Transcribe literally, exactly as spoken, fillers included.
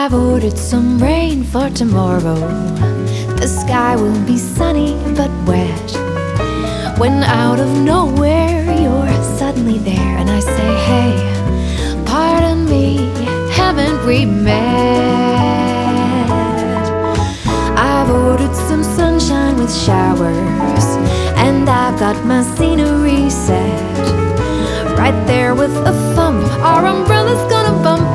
I've ordered some rain for tomorrow. The sky will be sunny but wet. When out of nowhere you're suddenly there, and I say, hey, pardon me, haven't we met? I've ordered some sunshine with showers, and I've got my scenery set. Right there with a thump, our umbrella's gonna bump